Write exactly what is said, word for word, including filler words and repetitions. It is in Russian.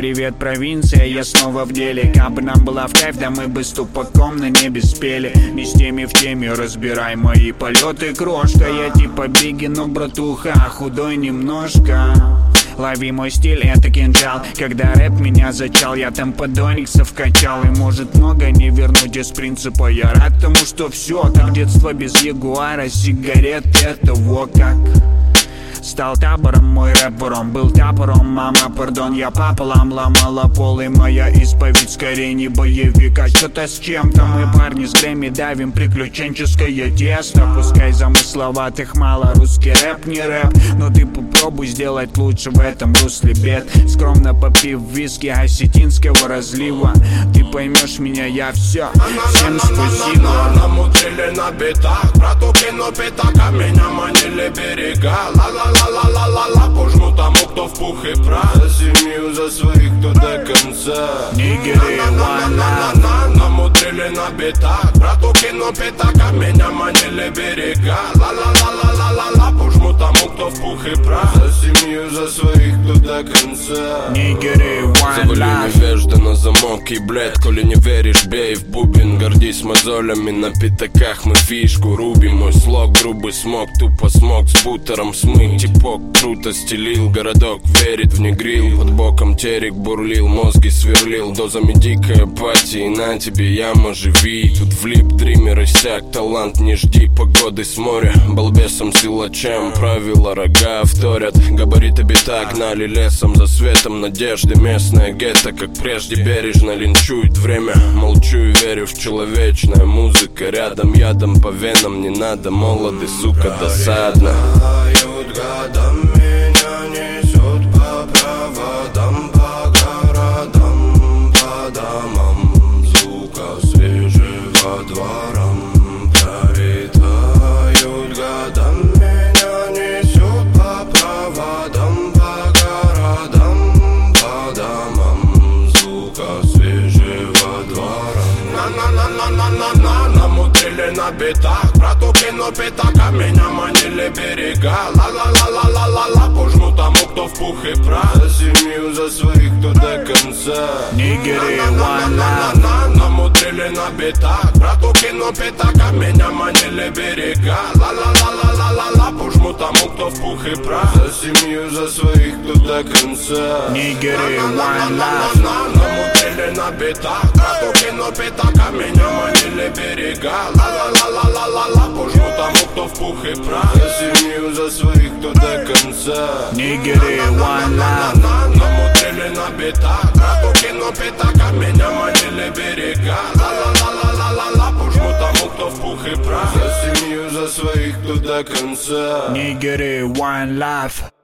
Привет, провинция, я снова в деле. Как бы нам была в кайф, да мы бы с тупаком на небе спели. Не с теми в теме, разбирай мои полеты, крошка. Я типа Бигги, но братуха, худой немножко. Лови мой стиль, это кинжал. Когда рэп меня зачал, я там подониксов качал. И может много не вернуть из принципа. Я рад тому, что все как детство без ягуара, сигарет, это во как. Стал табором, мой рэп вором, был тапором, мама, пардон, я пополам ломала пол. И моя исповедь скорее не боевик, а что-то с чем-то. Мы парни с Грэмми давим приключенческое тесто. Пускай замысловатых мало, русский рэп не рэп, но ты попробуй сделать лучше в этом русле бед. Скромно попив виски осетинского разлива, ты поймешь меня, я все. Всем спасибо. Намудрили на битах, брату кину пятака, меня манили берега. Ла-ла-ла-ла-ла-ла-ла, пожму тому, кто в пух и прах. За семью, за своих, кто до конца. Нигери, на-на-на-на-на-на, намудрили на битах, брату кину пятака, меня манили берега. Ла-ла-ла-ла-ла-ла-ла, пожму тому, кто в пух и прах. За семью, за своих, кто до конца. Нигери, Завали невежда на замок и, блядь, коли не веришь, бей в бубен. Гордись мозолями, на пятаках мы фишку рубим. Мой слог, грубый смог, тупо смог с бутером смыть. Типок круто стелил, городок верит в негрил. Под боком терек бурлил, мозги сверлил. Дозами дикой апатии, на тебе яма, живи. Тут влип, дример иссяк, талант не жди погоды с моря. Балбесом, силачам, правила рога вторят. Габариты бита гнали лесом за светом надежды. Местное гетто, как прежде, бережно линчует время. Молчу и верю в человечное, музыка рядом, ядом по венам не надо. Молоды, сука, досадно. Годом меня несет по проводам, по городам, по домам. Звука свежего двором пролетают. Годом меня несет по проводам, по городам, по домам. Звука свежего двора. На-на-на-на-на-на-на, намудрили на битах, брату кину пятака, меня манили берега. Ла-ла-ла-ла-ла-ла-ла, пожму тому, кто в пух и прах. За семью, за своих, кто до конца. Нигери, на-на-на-на-на-на, намудрили на битах, брату кину пятака, меня манили берега. Ла-ла-ла-ла-ла-ла-ла, пожму тому, кто в пух и прах. За семью, за своих, кто до конца. Нигери, one love. Намудрили на битах, брату кину пятака, меня манили берега. Ла-ла-ла-ла-ла-ла-ла, пожму тому, кто в пух и прах. За семью, за своих, кто до конца. Нигери, one love. Намудрили на битах, брату кину пятака, меня манили берега. Ла-ла-ла-ла-ла-ла-ла, пожму тому, кто в пух и прах. За семью, за своих, кто до конца. Нигери, one love.